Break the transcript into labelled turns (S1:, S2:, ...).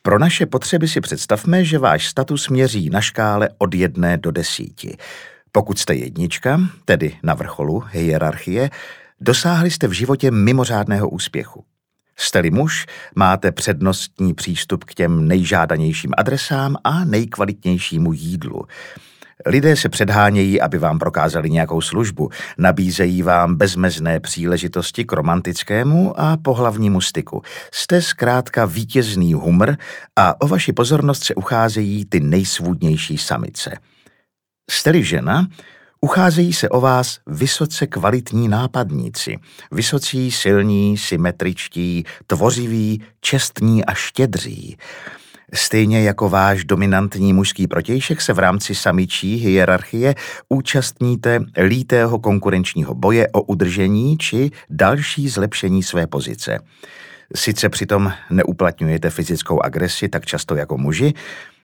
S1: Pro naše potřeby si představme, že váš status měří na škále od 1 do 10. Pokud jste 1, tedy na vrcholu hierarchie, dosáhli jste v životě mimořádného úspěchu. Jste-li muž, máte přednostní přístup k těm nejžádanějším adresám a nejkvalitnějšímu jídlu. Lidé se předhánějí, aby vám prokázali nějakou službu, nabízejí vám bezmezné příležitosti k romantickému a pohlavnímu styku. Jste zkrátka vítězný humr a o vaši pozornost se ucházejí ty nejsvůdnější samice. Jste-li žena, ucházejí se o vás vysoce kvalitní nápadníci, vysocí, silní, symetričtí, tvořiví, čestní a štědří. Stejně jako váš dominantní mužský protějšek se v rámci samičí hierarchie účastníte lítého konkurenčního boje o udržení či další zlepšení své pozice. Sice přitom neuplatňujete fyzickou agresi tak často jako muži,